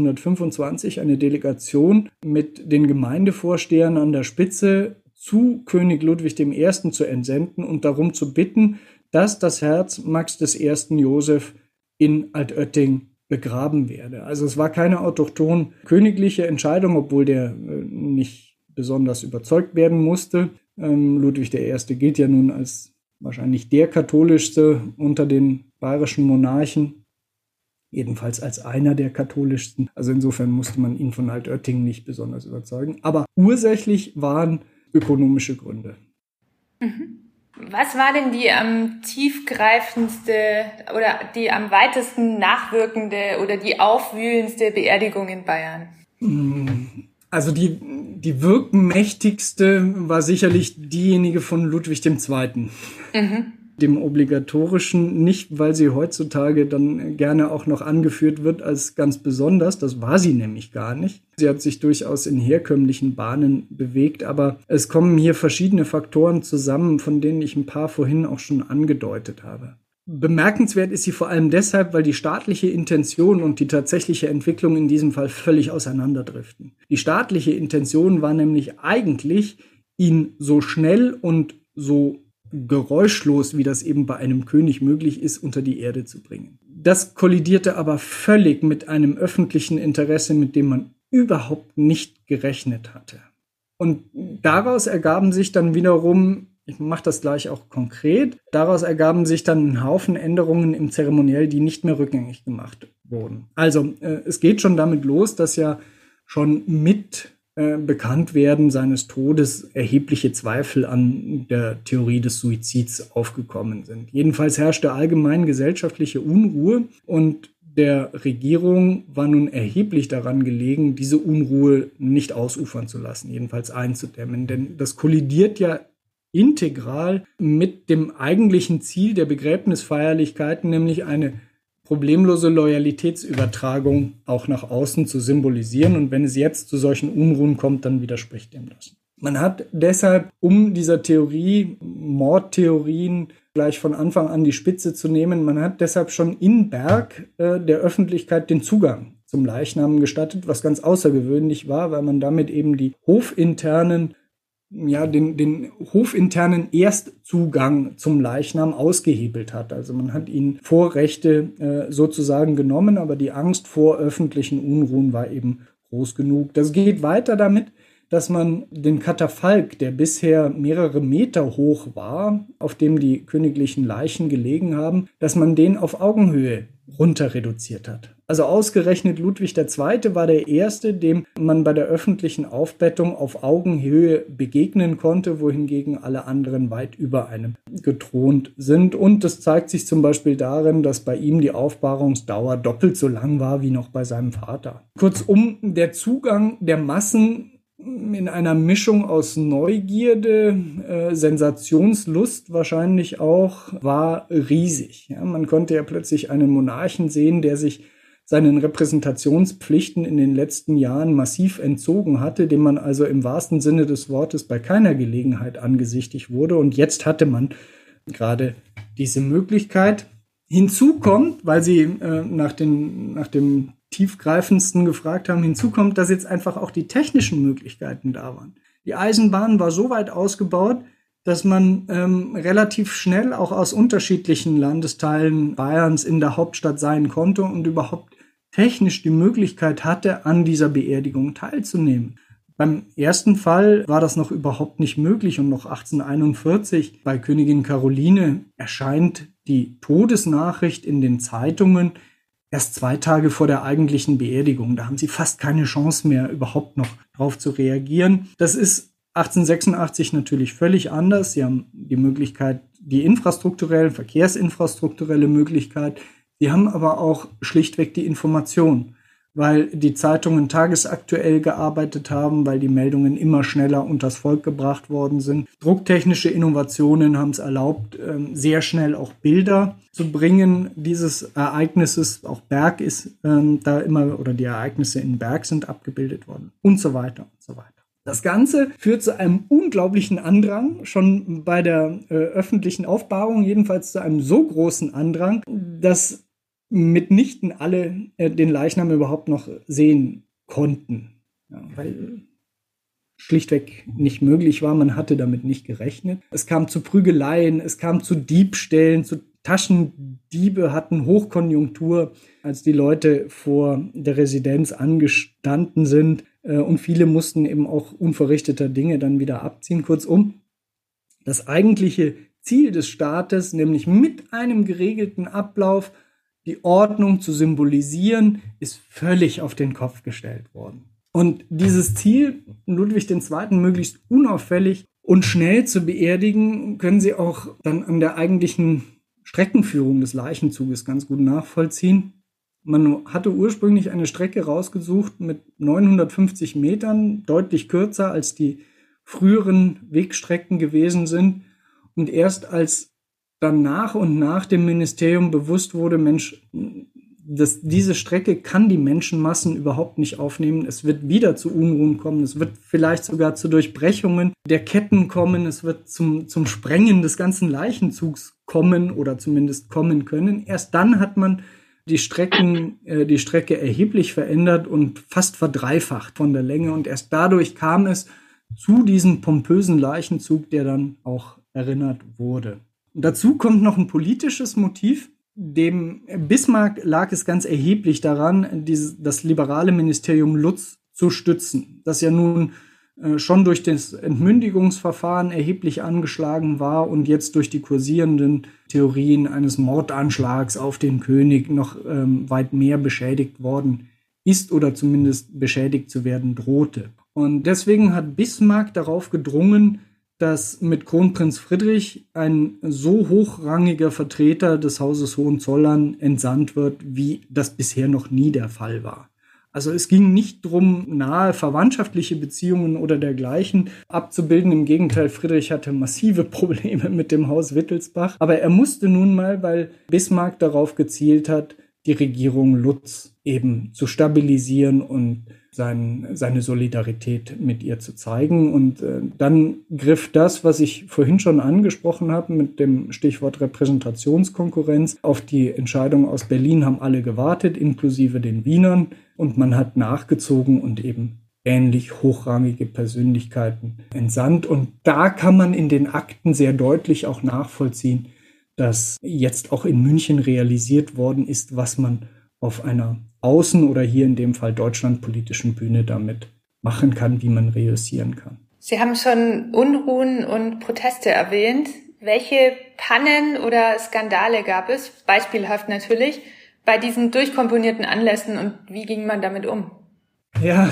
1825 eine Delegation mit den Gemeindevorstehern an der Spitze zu König Ludwig I. zu entsenden und darum zu bitten, dass das Herz Max I. Joseph in Altötting begraben werde. Also es war keine autochthon königliche Entscheidung, obwohl der nicht besonders überzeugt werden musste. Ludwig I. gilt ja nun als wahrscheinlich der katholischste unter den bayerischen Monarchen, jedenfalls als einer der katholischsten. Also insofern musste man ihn von Altötting nicht besonders überzeugen. Aber ursächlich waren ökonomische Gründe. Mhm. Was war denn die am tiefgreifendste oder die am weitesten nachwirkende oder die aufwühlendste Beerdigung in Bayern? Also die wirkmächtigste war sicherlich diejenige von Ludwig II. dem obligatorischen, nicht weil sie heutzutage dann gerne auch noch angeführt wird als ganz besonders, das war sie nämlich gar nicht. Sie hat sich durchaus in herkömmlichen Bahnen bewegt, aber es kommen hier verschiedene Faktoren zusammen, von denen ich ein paar vorhin auch schon angedeutet habe. Bemerkenswert ist sie vor allem deshalb, weil die staatliche Intention und die tatsächliche Entwicklung in diesem Fall völlig auseinanderdriften. Die staatliche Intention war nämlich eigentlich, ihn so schnell und so geräuschlos, wie das eben bei einem König möglich ist, unter die Erde zu bringen. Das kollidierte aber völlig mit einem öffentlichen Interesse, mit dem man überhaupt nicht gerechnet hatte. Und daraus ergaben sich dann wiederum, ich mache das gleich auch konkret, daraus ergaben sich dann ein Haufen Änderungen im Zeremoniell, die nicht mehr rückgängig gemacht wurden. Also es geht schon damit los, dass ja schon mit Bekanntwerden seines Todes erhebliche Zweifel an der Theorie des Suizids aufgekommen sind. Jedenfalls herrschte allgemein gesellschaftliche Unruhe und der Regierung war nun erheblich daran gelegen, diese Unruhe nicht ausufern zu lassen, jedenfalls einzudämmen. Denn das kollidiert ja integral mit dem eigentlichen Ziel der Begräbnisfeierlichkeiten, nämlich eine problemlose Loyalitätsübertragung auch nach außen zu symbolisieren. Und wenn es jetzt zu solchen Unruhen kommt, dann widerspricht dem das. Man hat deshalb, um dieser Theorie, Mordtheorien gleich von Anfang an die Spitze zu nehmen, man hat deshalb schon in Berg der Öffentlichkeit den Zugang zum Leichnam gestattet, was ganz außergewöhnlich war, weil man damit eben die hofinternen den hofinternen Erstzugang zum Leichnam ausgehebelt hat. Also man hat ihnen Vorrechte sozusagen genommen, aber die Angst vor öffentlichen Unruhen war eben groß genug. Das geht weiter damit, dass man den Katafalk, der bisher mehrere Meter hoch war, auf dem die königlichen Leichen gelegen haben, dass man den auf Augenhöhe runter reduziert hat. Also ausgerechnet Ludwig II. War der Erste, dem man bei der öffentlichen Aufbettung auf Augenhöhe begegnen konnte, wohingegen alle anderen weit über einem gethront sind. Und das zeigt sich zum Beispiel darin, dass bei ihm die Aufbahrungsdauer doppelt so lang war wie noch bei seinem Vater. Kurzum, der Zugang der Massen in einer Mischung aus Neugierde, Sensationslust wahrscheinlich auch, war riesig. Ja, man konnte ja plötzlich einen Monarchen sehen, der sich seinen Repräsentationspflichten in den letzten Jahren massiv entzogen hatte, dem man also im wahrsten Sinne des Wortes bei keiner Gelegenheit angesichtigt wurde. Und jetzt hatte man gerade diese Möglichkeit. Hinzu kommt, weil Sie nach dem tiefgreifendsten gefragt haben, hinzu kommt, dass jetzt einfach auch die technischen Möglichkeiten da waren. Die Eisenbahn war so weit ausgebaut, dass man relativ schnell auch aus unterschiedlichen Landesteilen Bayerns in der Hauptstadt sein konnte und überhaupt technisch die Möglichkeit hatte, an dieser Beerdigung teilzunehmen. Beim ersten Fall war das noch überhaupt nicht möglich und noch 1841 bei Königin Caroline erscheint die Todesnachricht in den Zeitungen erst 2 Tage vor der eigentlichen Beerdigung. Da haben sie fast keine Chance mehr, überhaupt noch drauf zu reagieren. Das ist 1886 natürlich völlig anders. Sie haben die Möglichkeit, die verkehrsinfrastrukturelle Möglichkeit. Sie haben aber auch schlichtweg die Information, weil die Zeitungen tagesaktuell gearbeitet haben, weil die Meldungen immer schneller unters Volk gebracht worden sind. Drucktechnische Innovationen haben es erlaubt, sehr schnell auch Bilder zu bringen dieses Ereignisses. Auch Berg ist da immer, oder die Ereignisse in Berg sind abgebildet worden und so weiter und so weiter. Das Ganze führt zu einem unglaublichen Andrang, schon bei der öffentlichen Aufbahrung, jedenfalls zu einem so großen Andrang, dass mitnichten alle den Leichnam überhaupt noch sehen konnten, ja, weil schlichtweg nicht möglich war, man hatte damit nicht gerechnet. Es kam zu Prügeleien, es kam zu Diebstählen, zu Taschendiebe hatten Hochkonjunktur, als die Leute vor der Residenz angestanden sind. Und viele mussten eben auch unverrichteter Dinge dann wieder abziehen. Kurzum, das eigentliche Ziel des Staates, nämlich mit einem geregelten Ablauf die Ordnung zu symbolisieren, ist völlig auf den Kopf gestellt worden. Und dieses Ziel, Ludwig II. Möglichst unauffällig und schnell zu beerdigen, können Sie auch dann an der eigentlichen Streckenführung des Leichenzuges ganz gut nachvollziehen. Man hatte ursprünglich eine Strecke rausgesucht mit 950 Metern, deutlich kürzer als die früheren Wegstrecken gewesen sind. Und erst als dann nach und nach dem Ministerium bewusst wurde, Mensch, diese Strecke kann die Menschenmassen überhaupt nicht aufnehmen. Es wird wieder zu Unruhen kommen. Es wird vielleicht sogar zu Durchbrechungen der Ketten kommen. Es wird zum Sprengen des ganzen Leichenzugs kommen oder zumindest kommen können. Erst dann hat man die Strecke erheblich verändert und fast verdreifacht von der Länge. Und erst dadurch kam es zu diesem pompösen Leichenzug, der dann auch erinnert wurde. Und dazu kommt noch ein politisches Motiv. Dem Bismarck lag es ganz erheblich daran, das liberale Ministerium Lutz zu stützen, das ja nun schon durch das Entmündigungsverfahren erheblich angeschlagen war und jetzt durch die kursierenden Theorien eines Mordanschlags auf den König noch weit mehr beschädigt worden ist oder zumindest beschädigt zu werden drohte. Und deswegen hat Bismarck darauf gedrungen, dass mit Kronprinz Friedrich ein so hochrangiger Vertreter des Hauses Hohenzollern entsandt wird, wie das bisher noch nie der Fall war. Also es ging nicht darum, nahe verwandtschaftliche Beziehungen oder dergleichen abzubilden. Im Gegenteil, Friedrich hatte massive Probleme mit dem Haus Wittelsbach. Aber er musste nun mal, weil Bismarck darauf gezielt hat, die Regierung Lutz eben zu stabilisieren und seine Solidarität mit ihr zu zeigen. Und dann griff das, was ich vorhin schon angesprochen habe, mit dem Stichwort Repräsentationskonkurrenz. Auf die Entscheidung aus Berlin haben alle gewartet, inklusive den Wienern. Und man hat nachgezogen und eben ähnlich hochrangige Persönlichkeiten entsandt. Und da kann man in den Akten sehr deutlich auch nachvollziehen, dass jetzt auch in München realisiert worden ist, was man auf einer Außen- oder hier in dem Fall deutschlandpolitischen Bühne damit machen kann, wie man reüssieren kann. Sie haben schon Unruhen und Proteste erwähnt. Welche Pannen oder Skandale gab es, beispielhaft natürlich, bei diesen durchkomponierten Anlässen und wie ging man damit um? Ja,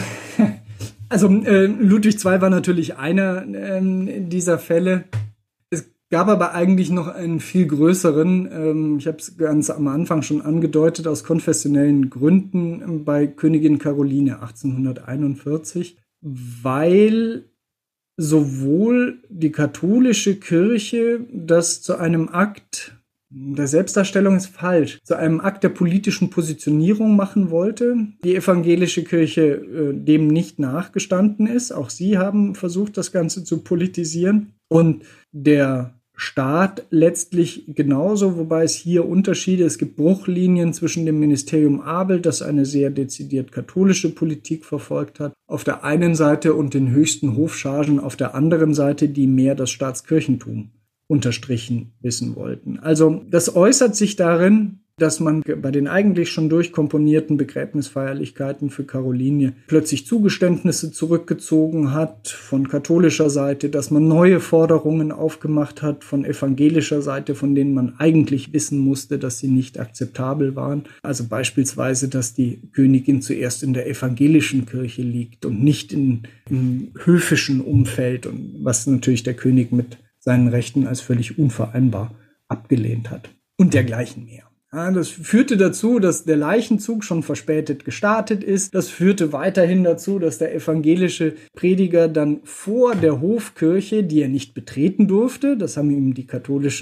also Ludwig II war natürlich einer dieser Fälle. Gab aber eigentlich noch einen viel größeren, ich habe es ganz am Anfang schon angedeutet, aus konfessionellen Gründen bei Königin Caroline 1841, weil sowohl die katholische Kirche das zu einem Akt der Selbstdarstellung ist falsch, zu einem Akt der politischen Positionierung machen wollte. Die evangelische Kirche dem nicht nachgestanden ist. Auch sie haben versucht, das Ganze zu politisieren. Und der Staat letztlich genauso, wobei es hier Unterschiede, es gibt Bruchlinien zwischen dem Ministerium Abel, das eine sehr dezidiert katholische Politik verfolgt hat, auf der einen Seite und den höchsten Hofchargen auf der anderen Seite, die mehr das Staatskirchentum unterstrichen wissen wollten. Also das äußert sich darin, dass man bei den eigentlich schon durchkomponierten Begräbnisfeierlichkeiten für Caroline plötzlich Zugeständnisse zurückgezogen hat von katholischer Seite, dass man neue Forderungen aufgemacht hat von evangelischer Seite, von denen man eigentlich wissen musste, dass sie nicht akzeptabel waren. Also beispielsweise, dass die Königin zuerst in der evangelischen Kirche liegt und nicht im höfischen Umfeld, und was natürlich der König mit seinen Rechten als völlig unvereinbar abgelehnt hat und dergleichen mehr. Ja, das führte dazu, dass der Leichenzug schon verspätet gestartet ist. Das führte weiterhin dazu, dass der evangelische Prediger dann vor der Hofkirche, die er nicht betreten durfte, das hat ihm die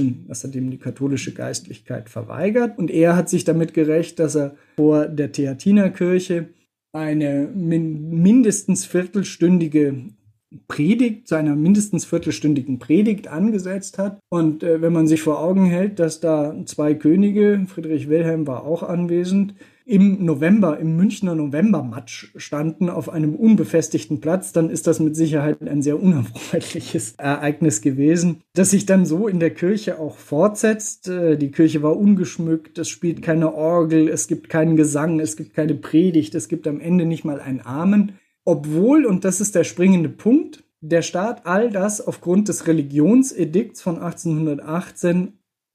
katholische Geistlichkeit verweigert. Und er hat sich damit gerecht, dass er vor der Theatinerkirche eine mindestens viertelstündige Predigt, zu einer mindestens viertelstündigen Predigt angesetzt hat. Und wenn man sich vor Augen hält, dass da zwei Könige, Friedrich Wilhelm war auch anwesend, im Münchner Novembermatsch standen auf einem unbefestigten Platz, dann ist das mit Sicherheit ein sehr unerfreuliches Ereignis gewesen, das sich dann so in der Kirche auch fortsetzt. Die Kirche war ungeschmückt, es spielt keine Orgel, es gibt keinen Gesang, es gibt keine Predigt, es gibt am Ende nicht mal ein Amen. Obwohl, und das ist der springende Punkt, der Staat all das aufgrund des Religionsedikts von 1818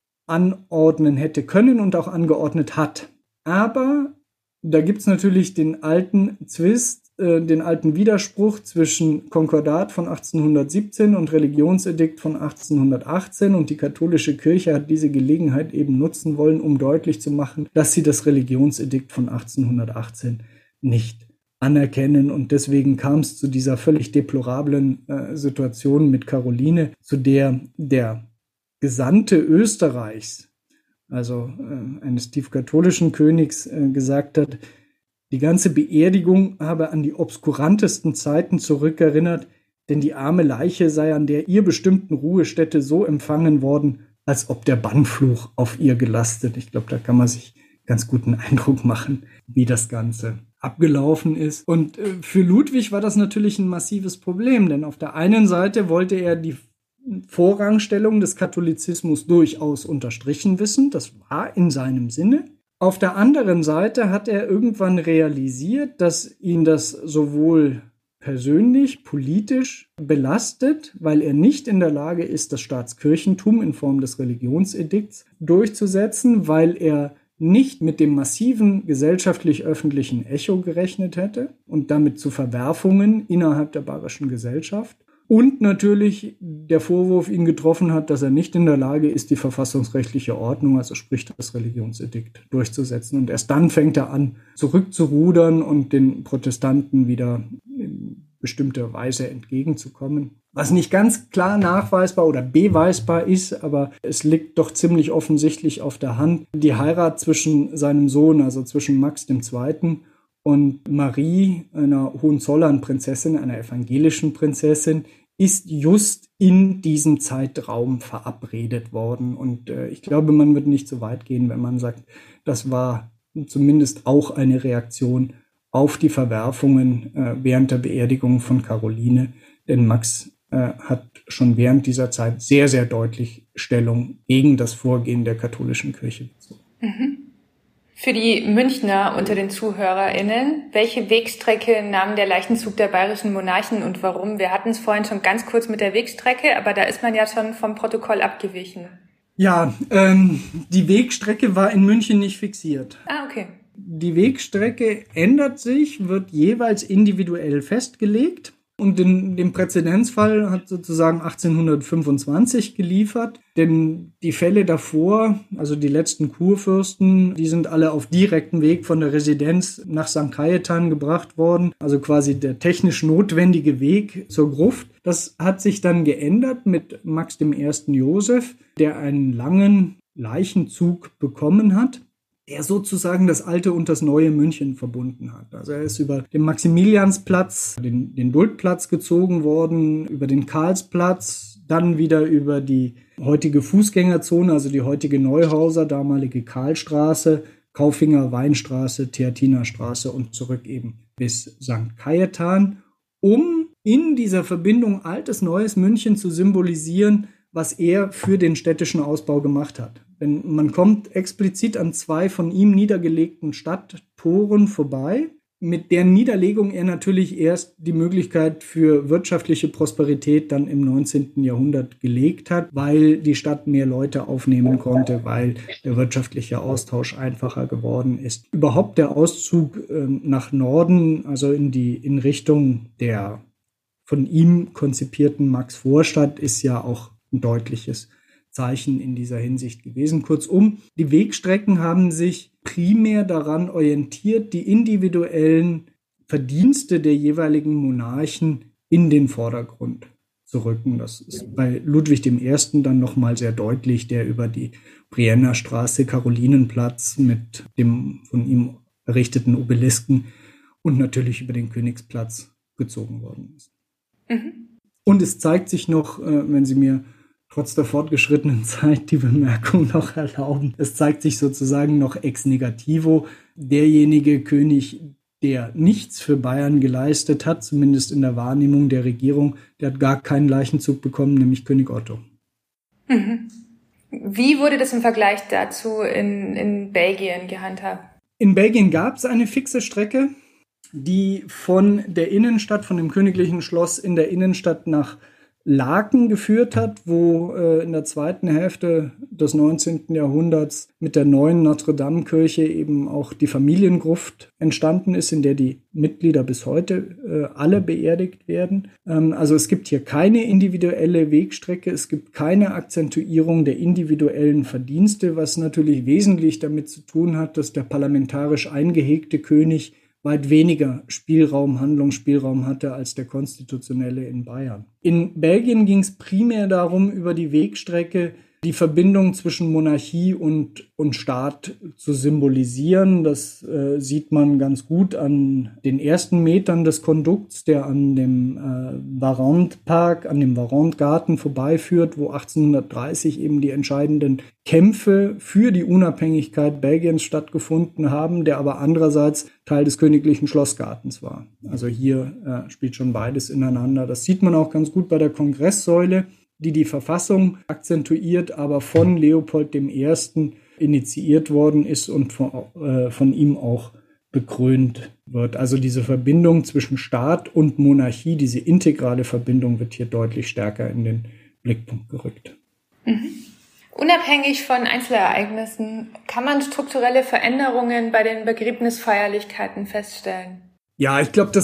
anordnen hätte können und auch angeordnet hat. Aber da gibt's natürlich den alten Zwist, den alten Widerspruch zwischen Konkordat von 1817 und Religionsedikt von 1818, und die katholische Kirche hat diese Gelegenheit eben nutzen wollen, um deutlich zu machen, dass sie das Religionsedikt von 1818 nicht anerkennen, und deswegen kam es zu dieser völlig deplorablen Situation mit Caroline, zu der Gesandte Österreichs, also eines tiefkatholischen Königs, gesagt hat, die ganze Beerdigung habe an die obskurantesten Zeiten zurückerinnert, denn die arme Leiche sei an der ihr bestimmten Ruhestätte so empfangen worden, als ob der Bannfluch auf ihr gelastet. Ich glaube, da kann man sich ganz guten Eindruck machen, wie das Ganze abgelaufen ist. Und für Ludwig war das natürlich ein massives Problem, denn auf der einen Seite wollte er die Vorrangstellung des Katholizismus durchaus unterstrichen wissen. Das war in seinem Sinne. Auf der anderen Seite hat er irgendwann realisiert, dass ihn das sowohl persönlich, politisch belastet, weil er nicht in der Lage ist, das Staatskirchentum in Form des Religionsedikts durchzusetzen, weil er nicht mit dem massiven gesellschaftlich-öffentlichen Echo gerechnet hätte und damit zu Verwerfungen innerhalb der bayerischen Gesellschaft. Und natürlich der Vorwurf ihn getroffen hat, dass er nicht in der Lage ist, die verfassungsrechtliche Ordnung, also sprich das Religionsedikt, durchzusetzen. Und erst dann fängt er an, zurückzurudern und den Protestanten wieder in bestimmter Weise entgegenzukommen. Was nicht ganz klar nachweisbar oder beweisbar ist, aber es liegt doch ziemlich offensichtlich auf der Hand. Die Heirat zwischen seinem Sohn, also zwischen Max II. Und Marie, einer Hohenzollern-Prinzessin, einer evangelischen Prinzessin, ist just in diesem Zeitraum verabredet worden. Und ich glaube, man wird nicht so weit gehen, wenn man sagt, das war zumindest auch eine Reaktion auf die Verwerfungen während der Beerdigung von Caroline. Denn Max hat schon während dieser Zeit sehr, sehr deutlich Stellung gegen das Vorgehen der katholischen Kirche bezogen. Mhm. Für die Münchner unter den ZuhörerInnen, welche Wegstrecke nahm der Leichenzug der bayerischen Monarchen und warum? Wir hatten es vorhin schon ganz kurz mit der Wegstrecke, aber da ist man ja schon vom Protokoll abgewichen. Ja, die Wegstrecke war in München nicht fixiert. Ah, okay. Die Wegstrecke ändert sich, wird jeweils individuell festgelegt. Und den Präzedenzfall hat sozusagen 1825 geliefert, denn die Fälle davor, also die letzten Kurfürsten, die sind alle auf direktem Weg von der Residenz nach St. Cajetan gebracht worden, also quasi der technisch notwendige Weg zur Gruft. Das hat sich dann geändert mit Max I. Joseph, der einen langen Leichenzug bekommen hat, der sozusagen das alte und das neue München verbunden hat. Also er ist über den Maximiliansplatz, den Duldplatz gezogen worden, über den Karlsplatz, dann wieder über die heutige Fußgängerzone, also die heutige Neuhauser, damalige Karlstraße, Kaufinger Weinstraße, Theatinerstraße und zurück eben bis St. Cajetan, um in dieser Verbindung altes, neues München zu symbolisieren, was er für den städtischen Ausbau gemacht hat. Denn man kommt explizit an zwei von ihm niedergelegten Stadttoren vorbei, mit deren Niederlegung er natürlich erst die Möglichkeit für wirtschaftliche Prosperität dann im 19. Jahrhundert gelegt hat, weil die Stadt mehr Leute aufnehmen konnte, weil der wirtschaftliche Austausch einfacher geworden ist. Überhaupt der Auszug nach Norden, also in Richtung der von ihm konzipierten Max-Vorstadt, ist ja auch ein deutliches Zeichen in dieser Hinsicht gewesen. Kurzum, die Wegstrecken haben sich primär daran orientiert, die individuellen Verdienste der jeweiligen Monarchen in den Vordergrund zu rücken. Das ist bei Ludwig I. dann nochmal sehr deutlich, der über die Brienner Straße, Karolinenplatz mit dem von ihm errichteten Obelisken und natürlich über den Königsplatz gezogen worden ist. Mhm. Und es zeigt sich noch, wenn Sie mir trotz der fortgeschrittenen Zeit die Bemerkung noch erlauben. Es zeigt sich sozusagen noch ex negativo. Derjenige König, der nichts für Bayern geleistet hat, zumindest in der Wahrnehmung der Regierung, der hat gar keinen Leichenzug bekommen, nämlich König Otto. Mhm. Wie wurde das im Vergleich dazu in Belgien gehandhabt? In Belgien gab es eine fixe Strecke, die von der Innenstadt, von dem königlichen Schloss in der Innenstadt nach Laeken geführt hat, wo in der zweiten Hälfte des 19. Jahrhunderts mit der neuen Notre-Dame-Kirche eben auch die Familiengruft entstanden ist, in der die Mitglieder bis heute alle beerdigt werden. Also es gibt hier keine individuelle Wegstrecke, es gibt keine Akzentuierung der individuellen Verdienste, was natürlich wesentlich damit zu tun hat, dass der parlamentarisch eingehegte König weit weniger Handlungsspielraum hatte als der konstitutionelle in Bayern. In Belgien ging es primär darum, über die Wegstrecke die Verbindung zwischen Monarchie und Staat zu symbolisieren. Das sieht man ganz gut an den ersten Metern des Kondukts, der an dem Varande-Park, an dem Varande-Garten vorbeiführt, wo 1830 eben die entscheidenden Kämpfe für die Unabhängigkeit Belgiens stattgefunden haben, der aber andererseits Teil des königlichen Schlossgartens war. Also hier spielt schon beides ineinander. Das sieht man auch ganz gut bei der Kongresssäule, die Verfassung akzentuiert, aber von Leopold I. initiiert worden ist und von ihm auch bekrönt wird. Also diese Verbindung zwischen Staat und Monarchie, diese integrale Verbindung wird hier deutlich stärker in den Blickpunkt gerückt. Mhm. Unabhängig von Einzelereignissen kann man strukturelle Veränderungen bei den Begräbnisfeierlichkeiten feststellen? Ja, ich glaube,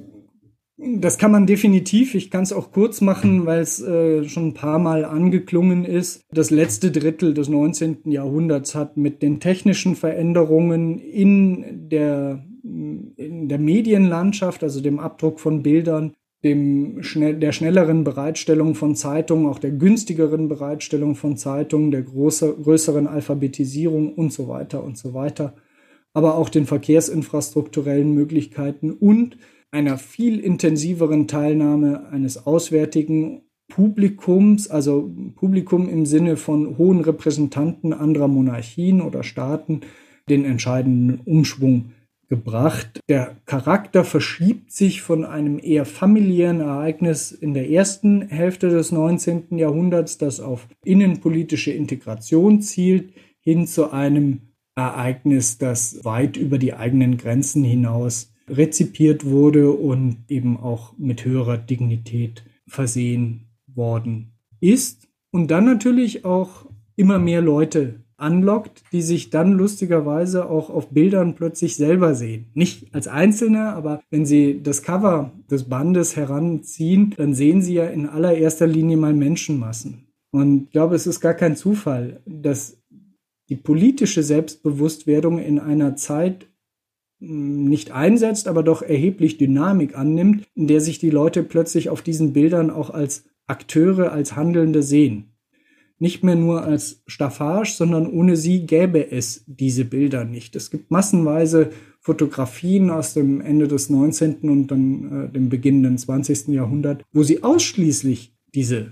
das kann man definitiv. Ich kann es auch kurz machen, weil es schon ein paar Mal angeklungen ist. Das letzte Drittel des 19. Jahrhunderts hat mit den technischen Veränderungen in der Medienlandschaft, also dem Abdruck von Bildern, der schnelleren Bereitstellung von Zeitungen, auch der günstigeren Bereitstellung von Zeitungen, der größeren Alphabetisierung und so weiter, aber auch den verkehrsinfrastrukturellen Möglichkeiten und einer viel intensiveren Teilnahme eines auswärtigen Publikums, also Publikum im Sinne von hohen Repräsentanten anderer Monarchien oder Staaten, den entscheidenden Umschwung gebracht. Der Charakter verschiebt sich von einem eher familiären Ereignis in der ersten Hälfte des 19. Jahrhunderts, das auf innenpolitische Integration zielt, hin zu einem Ereignis, das weit über die eigenen Grenzen hinaus rezipiert wurde und eben auch mit höherer Dignität versehen worden ist. Und dann natürlich auch immer mehr Leute anlockt, die sich dann lustigerweise auch auf Bildern plötzlich selber sehen. Nicht als Einzelne, aber wenn sie das Cover des Bandes heranziehen, dann sehen sie ja in allererster Linie mal Menschenmassen. Und ich glaube, es ist gar kein Zufall, dass die politische Selbstbewusstwerdung in einer Zeit nicht einsetzt, aber doch erheblich Dynamik annimmt, in der sich die Leute plötzlich auf diesen Bildern auch als Akteure, als Handelnde sehen. Nicht mehr nur als Staffage, sondern ohne sie gäbe es diese Bilder nicht. Es gibt massenweise Fotografien aus dem Ende des 19. und dann dem beginnenden 20. Jahrhundert, wo sie ausschließlich diese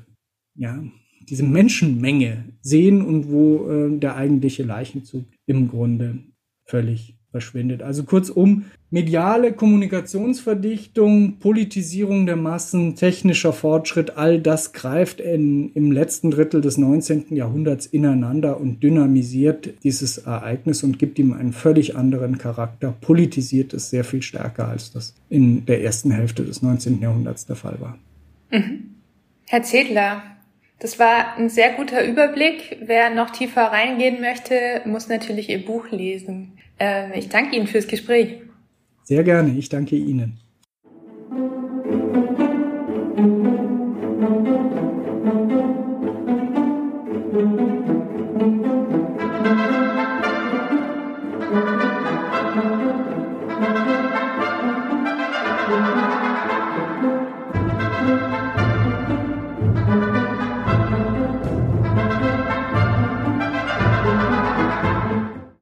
Menschenmenge sehen und wo der eigentliche Leichenzug im Grunde völlig verschwindet. Also kurzum, mediale Kommunikationsverdichtung, Politisierung der Massen, technischer Fortschritt, all das greift im letzten Drittel des 19. Jahrhunderts ineinander und dynamisiert dieses Ereignis und gibt ihm einen völlig anderen Charakter, politisiert es sehr viel stärker, als das in der ersten Hälfte des 19. Jahrhunderts der Fall war. Mhm. Herr Zedler, das war ein sehr guter Überblick. Wer noch tiefer reingehen möchte, muss natürlich Ihr Buch lesen. Ich danke Ihnen fürs Gespräch. Sehr gerne, ich danke Ihnen.